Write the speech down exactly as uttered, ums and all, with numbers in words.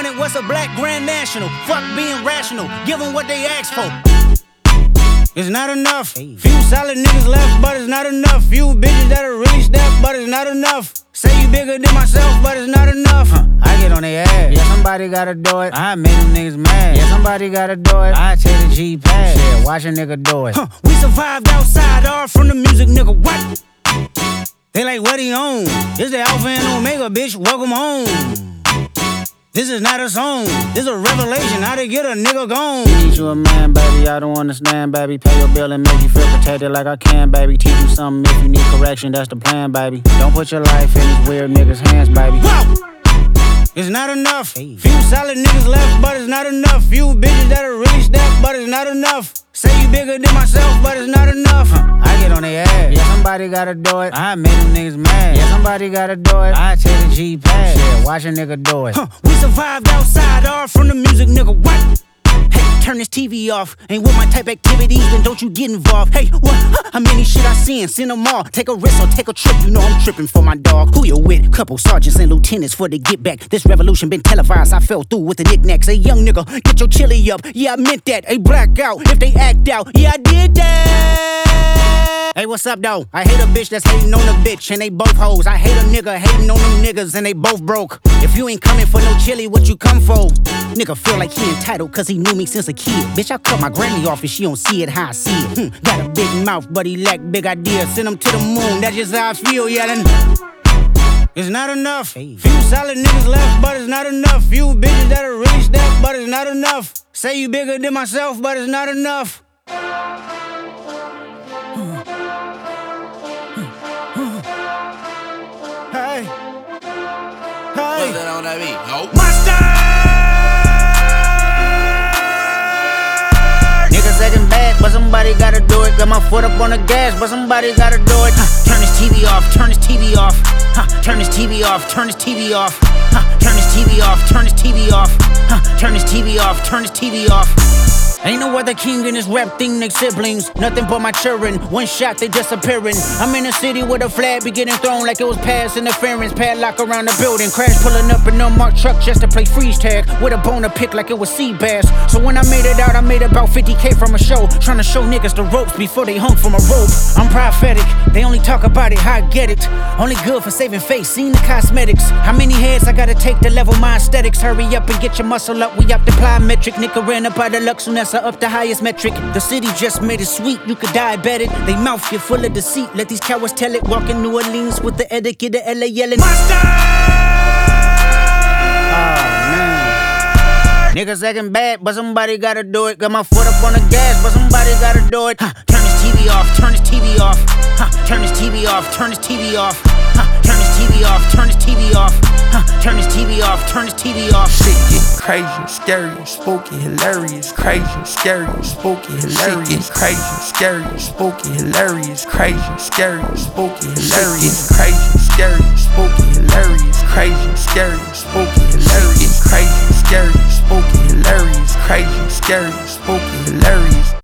pointed, what's a black grand national? Fuck being rational, give them what they ask for. It's not enough. Few solid niggas left, but it's not enough. Few bitches that'll really step, but it's not enough. Say you bigger than myself, but it's not enough. Huh. I get on their ass. Yeah, somebody gotta do it. I made them niggas mad. Yeah, somebody gotta do it. I take the G pass. Yeah, watch a nigga do it. Huh. We survived outside, all from the music, nigga. What? They like, what he on? This the Alpha and Omega, bitch. Welcome home. This is not a song, this a revelation, how to get a nigga gone. Need you a man, baby, I don't understand, baby. Pay your bill and make you feel protected like I can, baby. Teach you something if you need correction, that's the plan, baby. Don't put your life in these weird niggas' hands, baby. Whoa! It's not enough. Few solid niggas left, but it's not enough. Few bitches that'll really step, but it's not enough. Say you bigger than myself, but it's not enough. Huh. I get on their ass. Yeah, somebody gotta do it. I made them niggas mad. Yeah, somebody gotta do it. I take the G pass. Yeah, watch a nigga do it. Huh. We survived outside, all from the music, nigga. What? Hey, turn this T V off. Ain't with my type activities, then don't you get involved. Hey, what? How many shit I seen? Send them all. Take a risk or take a trip. You know I'm tripping for my dog. Who you with? Couple sergeants and lieutenants for the get back. This revolution been televised. I fell through with the knickknacks. Hey, young nigga, get your chili up. Yeah, I meant that. Hey, black out if they act out. Yeah, I did that. Hey, what's up, though? I hate a bitch that's hating on a bitch, and they both hoes. I hate a nigga hating on them niggas, and they both broke. If you ain't coming for no chili, what you come for? Nigga feel like he entitled, cause he knew me since a kid. Bitch, I cut my granny off and she don't see it how I see it. Hmm, got a big mouth, but he lack big ideas. Send him to the moon, that's just how I feel, yelling. It's not enough. Few solid niggas left, but it's not enough. Few bitches that'll really step, but it's not enough. Say you bigger than myself, but it's not enough. Hey, hey, what's that on that beat? Nope. Monster! Niggas acting bad, but somebody gotta do it. Got my foot up on the gas, but somebody gotta do it. Huh. Turn this T V off, turn this T V off. Huh. Turn this T V off, turn this T V off. Huh. Turn this T V off, turn this T V off. Huh. Turn this T V off, turn this T V off. Ain't no other king in this rap thing, they siblings. Nothing but my children, one shot they disappearing. I'm in a city with a flag be getting thrown like it was pass interference. Padlock around the building, crash pulling up an unmarked truck just to play freeze tag. With a bone to pick like it was sea bass. So when I made it out, I made about fifty K from a show. Trying to show niggas the ropes before they hung from a rope. I'm prophetic, they only talk about it, how I get it. Only good for saving face, seen the cosmetics. How many heads I gotta take to level my aesthetics? Hurry up and get your muscle up, we up the plyometric. Nigga ran up out of Lux, so that's up the highest metric. The city just made it sweet, you could diabetic. They mouth get full of deceit, let these cowards tell it. Walk in New Orleans with the etiquette of L A yelling Monster! Oh man, niggas acting bad, but somebody gotta do it. Got my foot up on the gas, but somebody gotta do it. Huh. Turn this T V off, turn this T V off. Huh. Turn this T V off, turn this T V off. Huh. Turn this T V off, turn this T V off. Huh. Turn this T V off, turn this T V off. Shit get crazy, scary, spooky, hilarious. Crazy, scary, spooky, hilarious. Shit get crazy, scary, spooky, hilarious. Crazy, scary, spooky, hilarious. Crazy, scary, spooky, hilarious. Crazy, scary, spooky, hilarious. Crazy, scary, spooky, hilarious. Crazy, scary, spooky, hilarious.